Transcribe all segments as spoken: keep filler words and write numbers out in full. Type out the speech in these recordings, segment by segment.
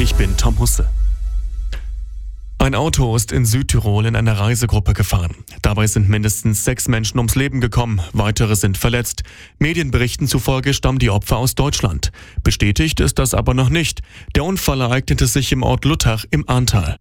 Ich bin Tom Husse. Ein Auto ist in Südtirol in einer Reisegruppe gefahren. Dabei sind mindestens sechs Menschen ums Leben gekommen, weitere sind verletzt. Medienberichten zufolge stammen die Opfer aus Deutschland. Bestätigt ist das aber noch nicht. Der Unfall ereignete sich im Ort Luttach im Ahrntal.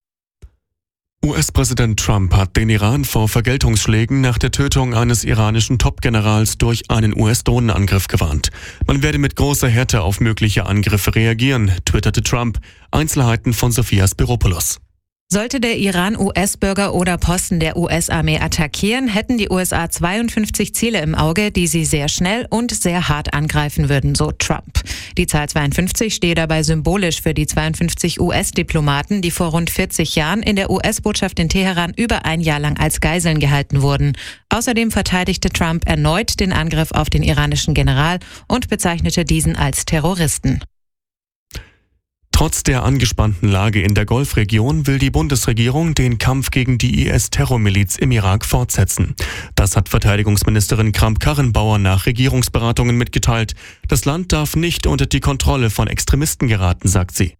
U S-Präsident Trump hat den Iran vor Vergeltungsschlägen nach der Tötung eines iranischen Top-Generals durch einen U S-Drohnenangriff gewarnt. Man werde mit großer Härte auf mögliche Angriffe reagieren, twitterte Trump. Einzelheiten von Sophia Spiropoulos. Sollte der Iran U S-Bürger oder Posten der U S-Armee attackieren, hätten die U S A zweiundfünfzig Ziele im Auge, die sie sehr schnell und sehr hart angreifen würden, so Trump. Die Zahl zweiundfünfzig stehe dabei symbolisch für die zweiundfünfzig U S-Diplomaten, die vor rund vierzig Jahren in der U S-Botschaft in Teheran über ein Jahr lang als Geiseln gehalten wurden. Außerdem verteidigte Trump erneut den Angriff auf den iranischen General und bezeichnete diesen als Terroristen. Trotz der angespannten Lage in der Golfregion will die Bundesregierung den Kampf gegen die I S-Terrormiliz im Irak fortsetzen. Das hat Verteidigungsministerin Kramp-Karrenbauer nach Regierungsberatungen mitgeteilt. Das Land darf nicht unter die Kontrolle von Extremisten geraten, sagt sie.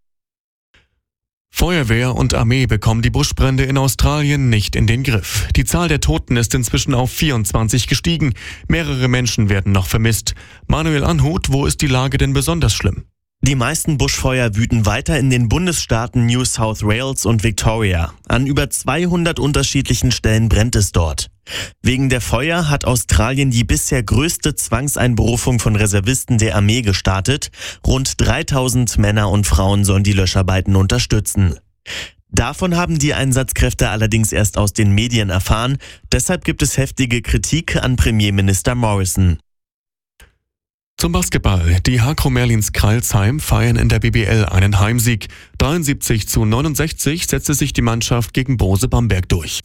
Feuerwehr und Armee bekommen die Buschbrände in Australien nicht in den Griff. Die Zahl der Toten ist inzwischen auf vierundzwanzig gestiegen. Mehrere Menschen werden noch vermisst. Manuel Anhut, wo ist die Lage denn besonders schlimm? Die meisten Buschfeuer wüten weiter in den Bundesstaaten New South Wales und Victoria. An über zweihundert unterschiedlichen Stellen brennt es dort. Wegen der Feuer hat Australien die bisher größte Zwangseinberufung von Reservisten der Armee gestartet. Rund dreitausend Männer und Frauen sollen die Löscharbeiten unterstützen. Davon haben die Einsatzkräfte allerdings erst aus den Medien erfahren. Deshalb gibt es heftige Kritik an Premierminister Morrison. Zum Basketball. Die Hakro Merlins Crailsheim feiern in der B B L einen Heimsieg. dreiundsiebzig zu neunundsechzig setzte sich die Mannschaft gegen Bose Bamberg durch.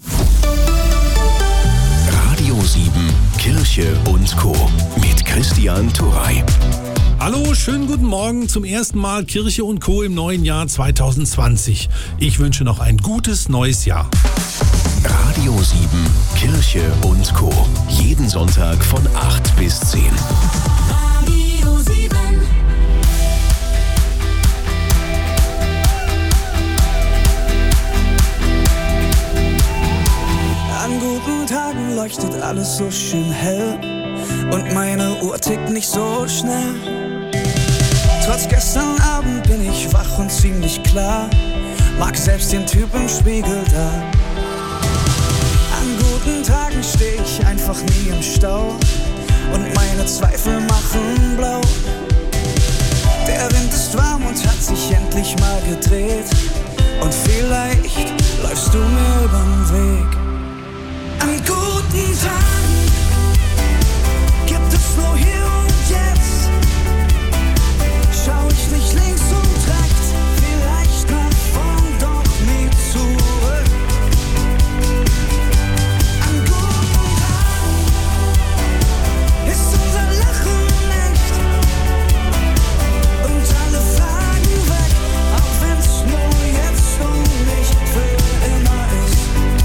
Radio sieben, Kirche und Co. mit Christian Turrey. Hallo, schönen guten Morgen. Zum ersten Mal Kirche und Co. im neuen Jahr zwanzig zwanzig. Ich wünsche noch ein gutes neues Jahr. Radio sieben, Kirche und Co. Jeden Sonntag von acht bis zehn. An guten Tagen leuchtet alles so schön hell und meine Uhr tickt nicht so schnell. Trotz gestern Abend bin ich wach und ziemlich klar, mag selbst den Typ im Spiegel da. An guten Tagen steh ich einfach nie im Stau und meine Zweifel machen blau. Der Wind ist warm und hat sich endlich mal gedreht und vielleicht läufst du mir übern Weg. An guten Tagen gibt es nur hier und jetzt. Schau ich nicht links und rechts, vielleicht nach vorn, doch nie zurück. An guten Tagen ist unser Lachen echt und alle Fragen weg, auch wenn's nur jetzt und nicht für immer ist.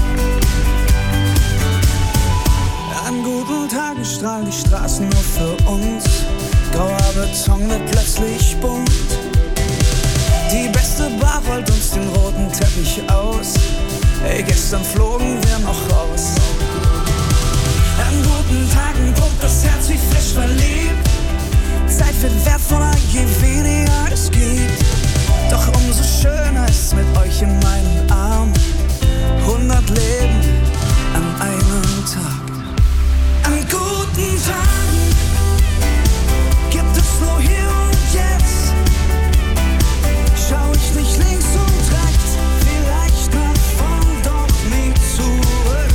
An guten Tagen strahlen die Straßen nur für uns. Grauer Beton wird plötzlich bunt. Die beste Bar rollt uns den roten Teppich aus. Ey, gestern flogen wir noch raus. An guten Tagen pumpt das Herz wie frisch verliebt. Zeit wird wertvoller, je weniger es gibt. Doch umso schöner ist mit euch in meinen Armen. Hundert Leben an einem Tag. An guten Tagen gibt es nur hier und jetzt. Schau ich nicht links und rechts, vielleicht nach vorn, doch nie zurück.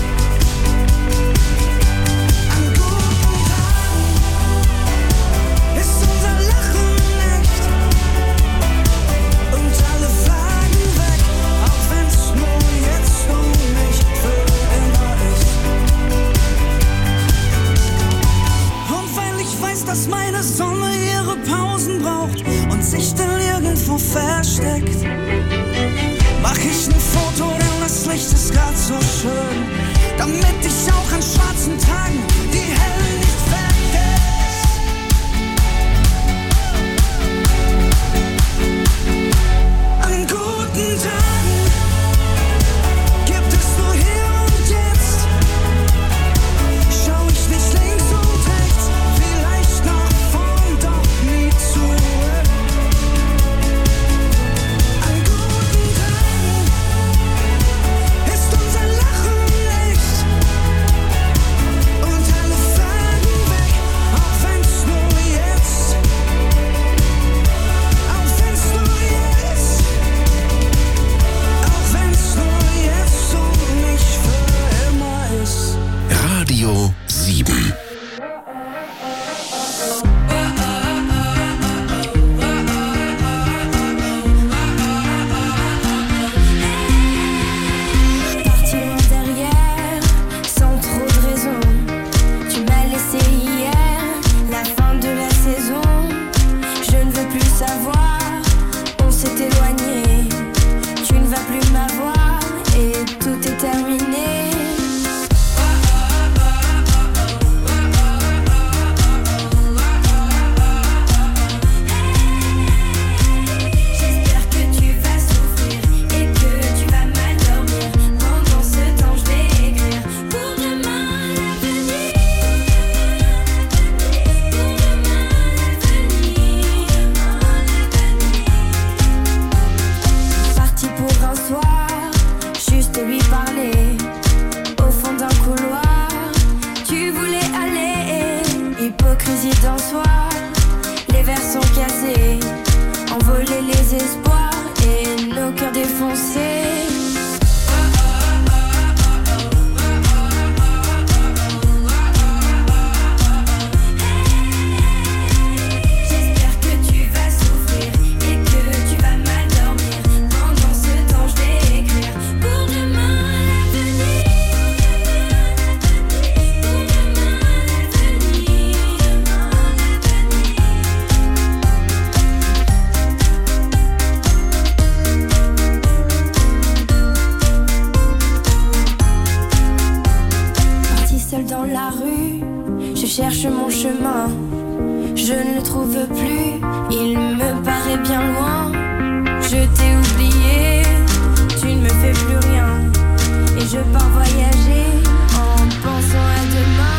An guten Tagen ist unser Lachen echt und alle Fragen weg, auch wenn's nur jetzt und nicht für immer ist. Und weil ich weiß, dass meine Sonne ihre Pausen braucht und sich dann irgendwo versteckt, mach ich ein Foto, denn das Licht ist grad so schön, damit ich auch an schwarzen Tagen die Helle nicht vergesse. s'est éloigné. Tu ne vas plus m'avoir et tout est terminé. Dans soi, les verres sont cassés, envolés les espoirs et nos cœurs défoncés. J'espère que tu vas souffrir et que tu vas mal dormir. Pendant ce temps, je vais écrire pour demain l'avenir. Dans la rue, je cherche mon chemin, je ne le trouve plus, il me paraît bien loin. Je t'ai oublié, tu ne me fais plus rien, et je pars voyager en pensant à demain.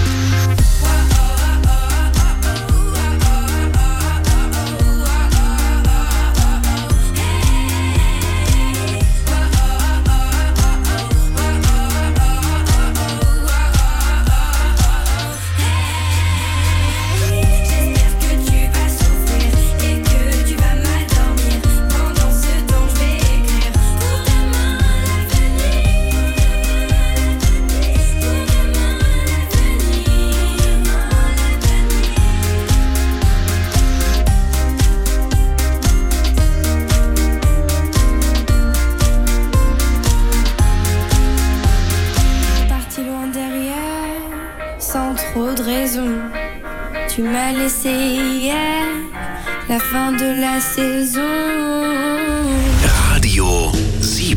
Tu m'as laissé hier, la fin de la saison. Radio sieben.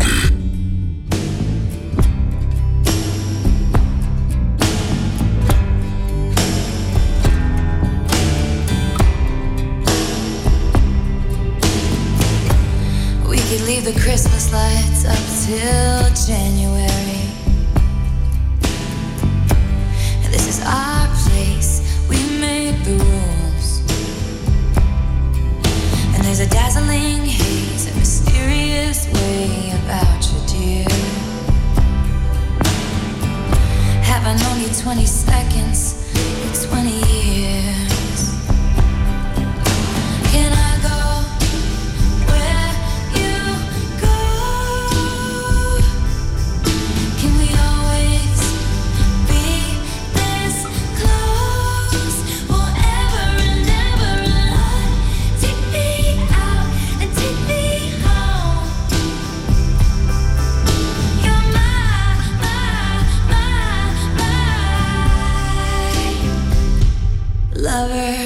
We could leave the Christmas lights up till January. This is our place, we made the rules. And there's a dazzling haze, a mysterious way about you, dear. Have I known you twenty seconds or twenty years? Can I go where you go? Can we always be this close forever and ever? And take me out and take me home. You're my, my, my, my lover.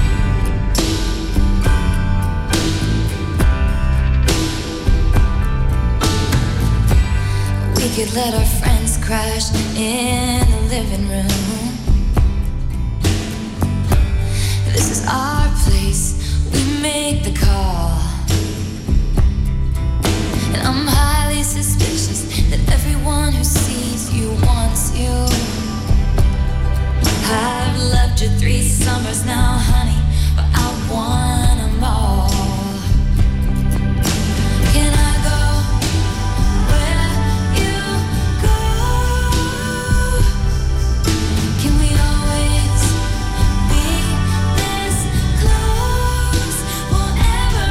We could let our friends crash in the living room. This is our place, we make the call. And I'm highly suspicious that everyone who sees you wants you. I've loved you three summers now, honey, but I want them all. Can I go where you go? Can we always be this close forever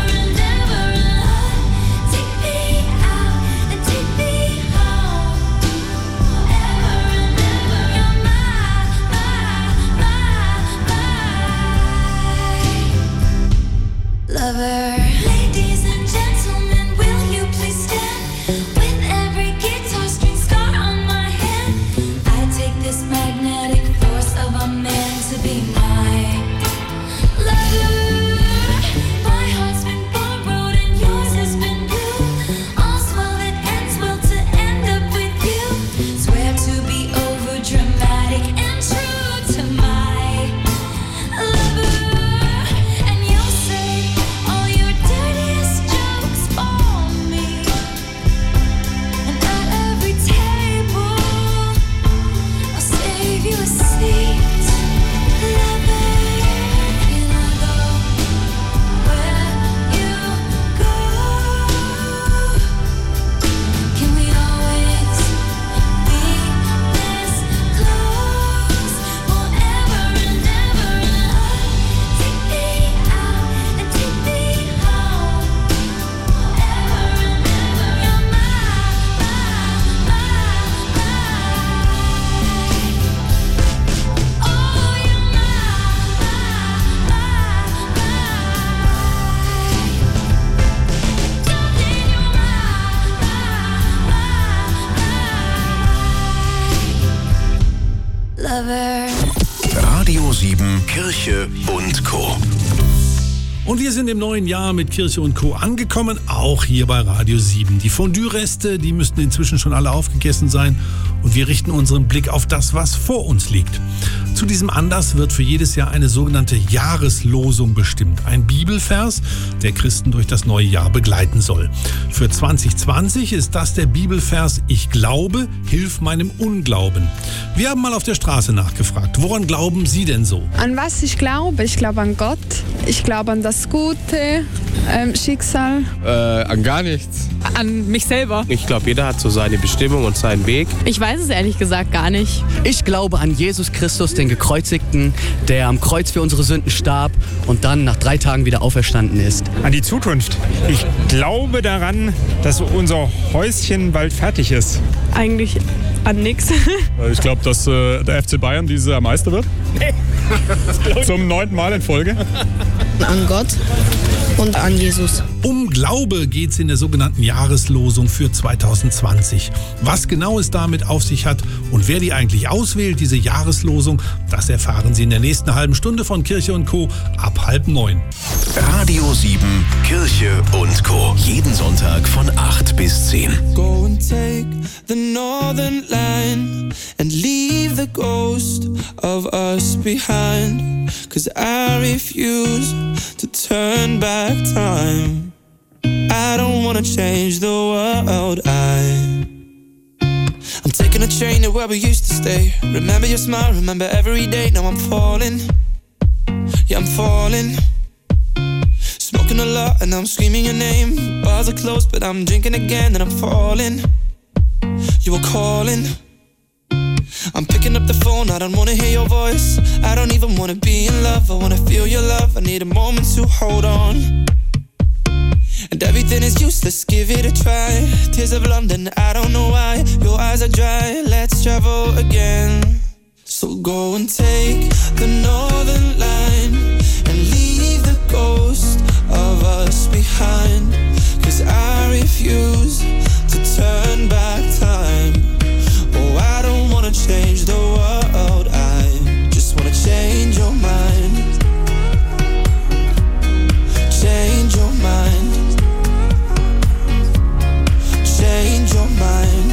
lover. Radio sieben, Kirche und Co. Und wir sind im neuen Jahr mit Kirche und Co. angekommen, auch hier bei Radio sieben. Die Fondue-Reste, die müssten inzwischen schon alle aufgegessen sein und wir richten unseren Blick auf das, was vor uns liegt. Zu diesem Anlass wird für jedes Jahr eine sogenannte Jahreslosung bestimmt. Ein Bibelvers, der Christen durch das neue Jahr begleiten soll. Für zwanzig zwanzig ist das der Bibelvers Ich glaube, hilf meinem Unglauben. Wir haben mal auf der Straße nachgefragt. Woran glauben Sie denn so? An was ich glaube? Ich glaube an Gott. Ich glaube an das Gute, ähm, Schicksal. Äh, an gar nichts. An mich selber. Ich glaube, jeder hat so seine Bestimmung und seinen Weg. Ich weiß es ehrlich gesagt gar nicht. Ich glaube an Jesus Christus, den Gekreuzigten, der am Kreuz für unsere Sünden starb und dann nach drei Tagen wieder auferstanden ist. An die Zukunft. Ich glaube daran, dass unser Häuschen bald fertig ist. Eigentlich an nichts. Ich glaube, dass äh, der F C Bayern dieses Jahr Meister wird. Nee. Zum neunten Mal in Folge. An Gott und an Jesus. Um Glaube geht es in der sogenannten Jahreslosung für zwanzig zwanzig. Was genau es damit auf sich hat und wer die eigentlich auswählt, diese Jahreslosung, das erfahren Sie in der nächsten halben Stunde von Kirche und Co. ab halb neun. Radio sieben, Kirche und Co. Jeden Sonntag von acht bis zehn. Go and take the northern line and leave the ghost of us behind. Cause I refuse to turn back time. I don't wanna change the world. I I'm taking a train to where we used to stay. Remember your smile, remember every day. Now I'm falling, yeah I'm falling. Smoking a lot and I'm screaming your name. Bars are closed but I'm drinking again and I'm falling. You were calling, I'm picking up the phone, I don't wanna hear your voice. I don't even wanna be in love, I wanna feel your love. I need a moment to hold on. And everything is useless, give it a try. Tears of London, I don't know why. Your eyes are dry, let's travel again. So go and take the northern line and leave the ghost of us behind. Cause I refuse to turn back time. Oh, I don't wanna change the world, I just wanna change your mind. Change your mind. Change your mind.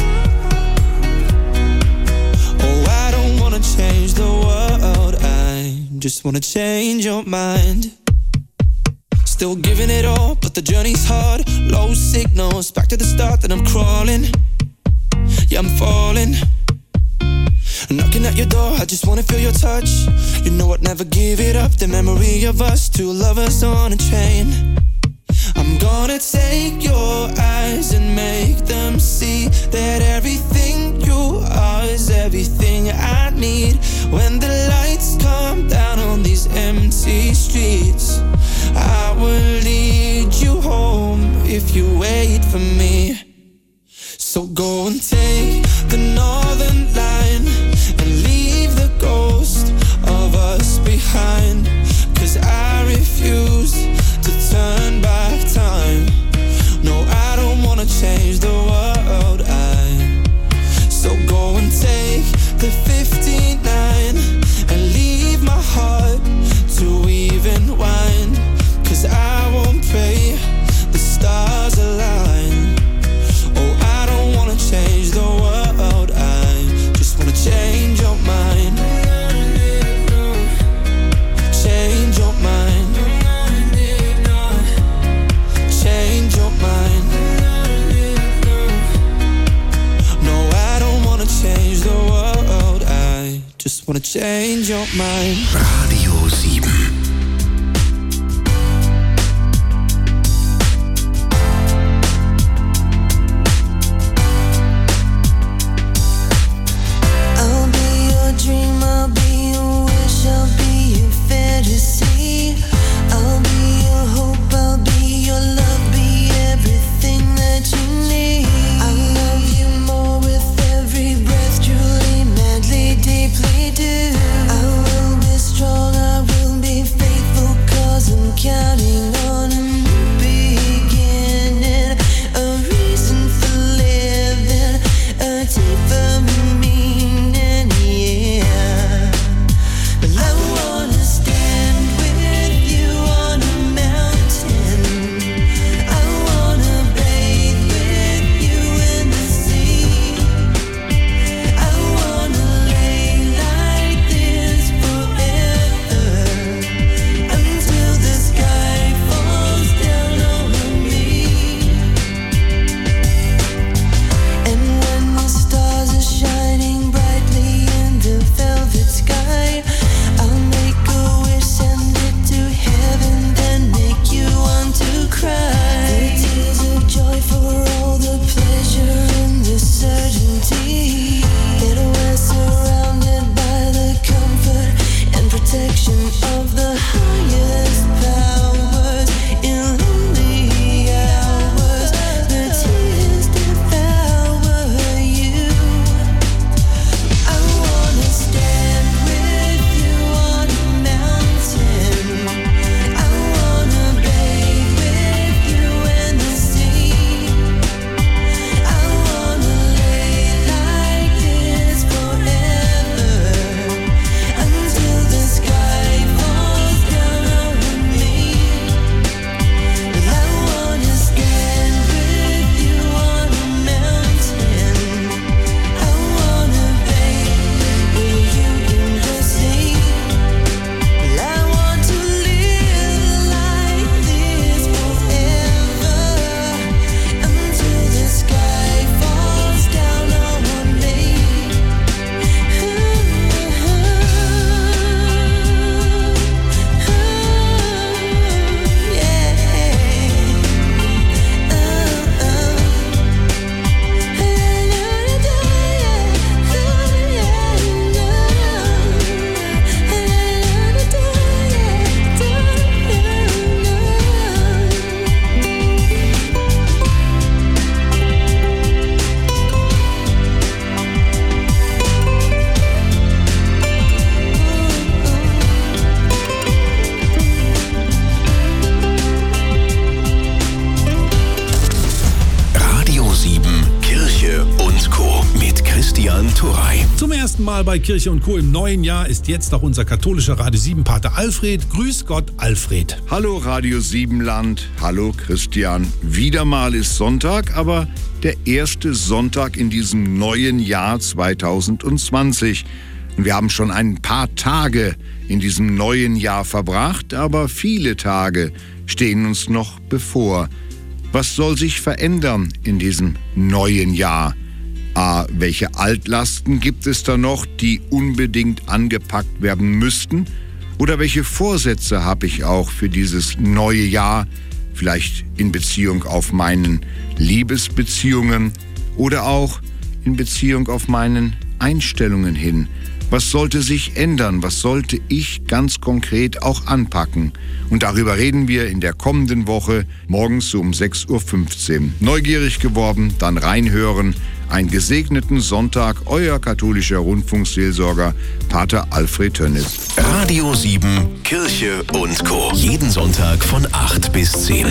Oh, I don't wanna change the world, I just wanna change your mind. Still giving it all, but the journey's hard. Low signals, back to the start, then I'm crawling. Yeah, I'm falling. Knocking at your door, I just wanna feel your touch. You know I'd never give it up, the memory of us, two lovers on a train. I'm gonna take your eyes and make them see that everything you are is everything I need. When the lights come down on these empty streets, I will lead you home if you wait for me. So go and take the northern line and leave the ghost of us behind. Cause I refuse to turn back time. No, I don't wanna change the world, I So go and take the fifty-nine and leave my heart to even wine. Cause I won't pray the stars align. Oh, I don't wanna change the world, I just wanna change your mind. Change your mind. Change your mind. No, I don't wanna change the world, I just wanna change your mind. Radio sieben. Deeply do. I will be strong, I will be Zum ersten Mal bei Kirche und Co. im neuen Jahr ist jetzt auch unser katholischer Radio sieben Pater Alfred. Grüß Gott, Alfred. Hallo Radio sieben Land, hallo Christian. Wieder mal ist Sonntag, aber der erste Sonntag in diesem neuen Jahr zwanzig zwanzig. Und wir haben schon ein paar Tage in diesem neuen Jahr verbracht, aber viele Tage stehen uns noch bevor. Was soll sich verändern in diesem neuen Jahr? A, welche Altlasten gibt es da noch, die unbedingt angepackt werden müssten? Oder welche Vorsätze habe ich auch für dieses neue Jahr? Vielleicht in Beziehung auf meinen Liebesbeziehungen oder auch in Beziehung auf meinen Einstellungen hin. Was sollte sich ändern? Was sollte ich ganz konkret auch anpacken? Und darüber reden wir in der kommenden Woche, morgens um sechs Uhr fünfzehn. Neugierig geworden? Dann reinhören. Einen gesegneten Sonntag, euer katholischer Rundfunkseelsorger, Pater Alfred Tönnis. Radio sieben, Kirche und Co. Jeden Sonntag von acht bis zehn.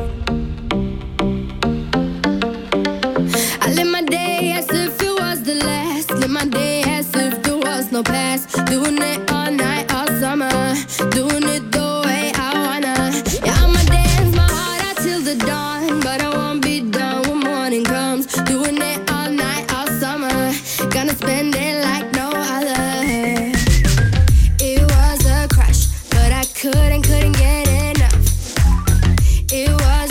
I live my day as if it was the last. Live my day as if there was no past. Doing it all night, all summer. Doing it the way I wanna. Yeah, I'ma dance my heart out till the dawn. But I won't be done when morning comes. Doing it all night, all summer. Gonna spend it like no other. It was a crush, but I couldn't, couldn't get enough. It was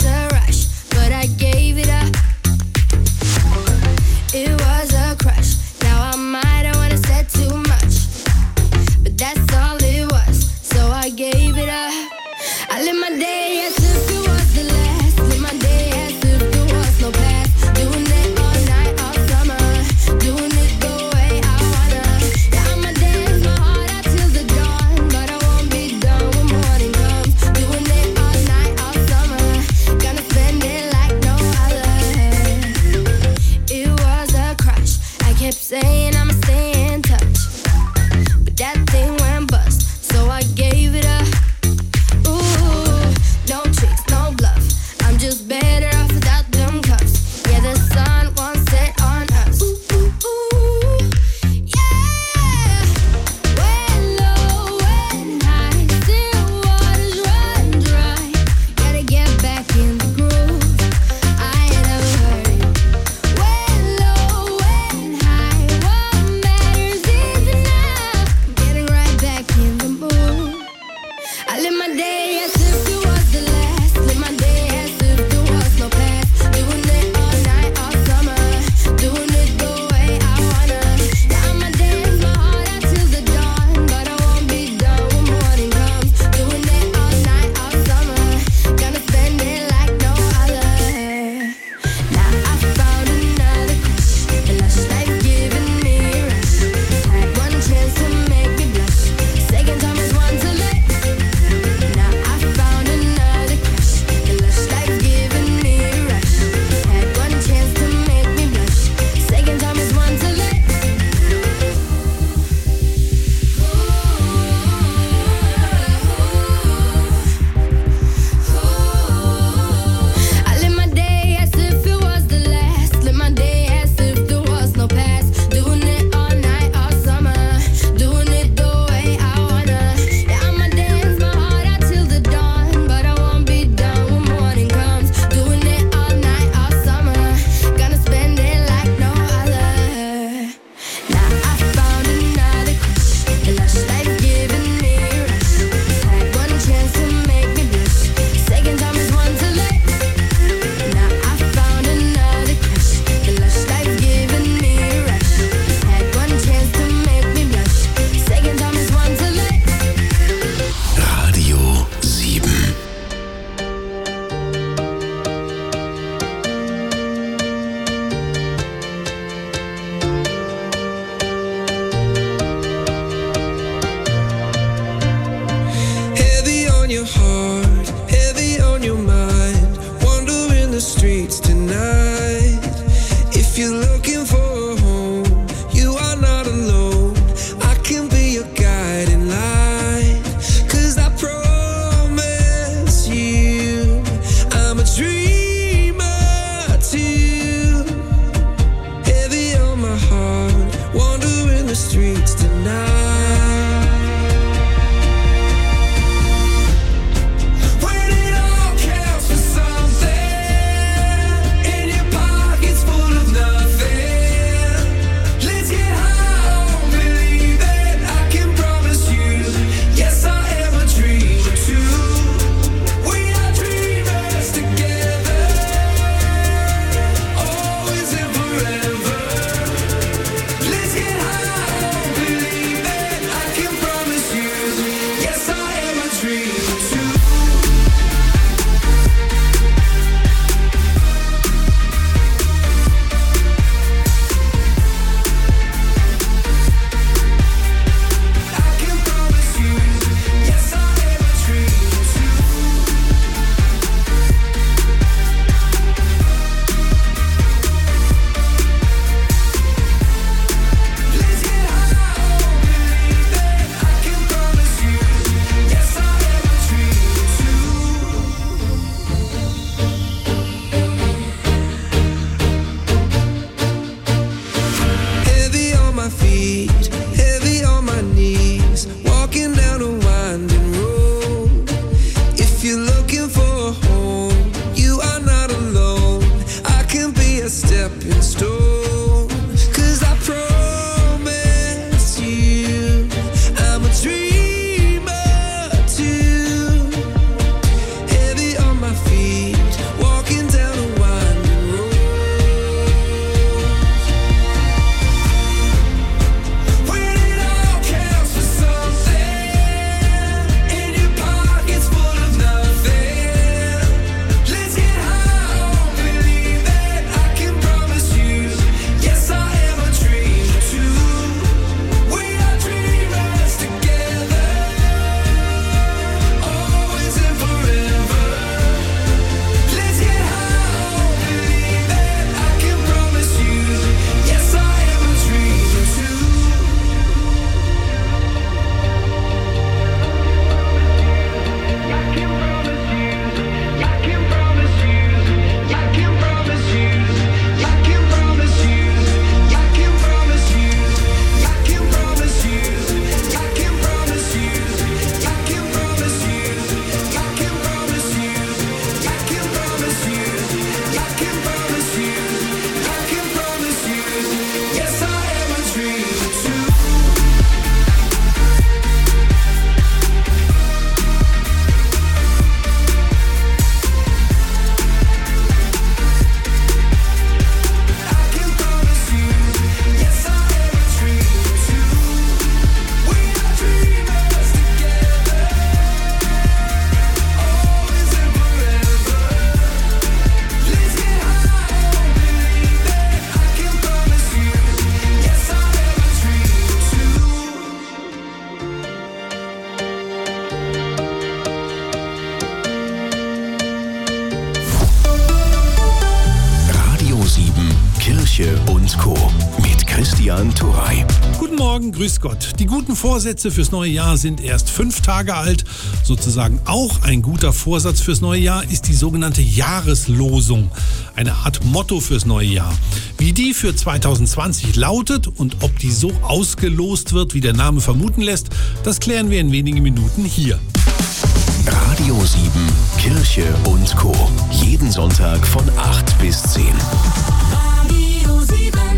Kirche und Co. mit Christian Turrey. Guten Morgen, grüß Gott. Die guten Vorsätze fürs neue Jahr sind erst fünf Tage alt. Sozusagen auch ein guter Vorsatz fürs neue Jahr ist die sogenannte Jahreslosung. Eine Art Motto fürs neue Jahr. Wie die für zwanzig zwanzig lautet und ob die so ausgelost wird, wie der Name vermuten lässt, das klären wir in wenigen Minuten hier. Radio sieben, Kirche und Co. Jeden Sonntag von acht bis zehn. Radio sieben.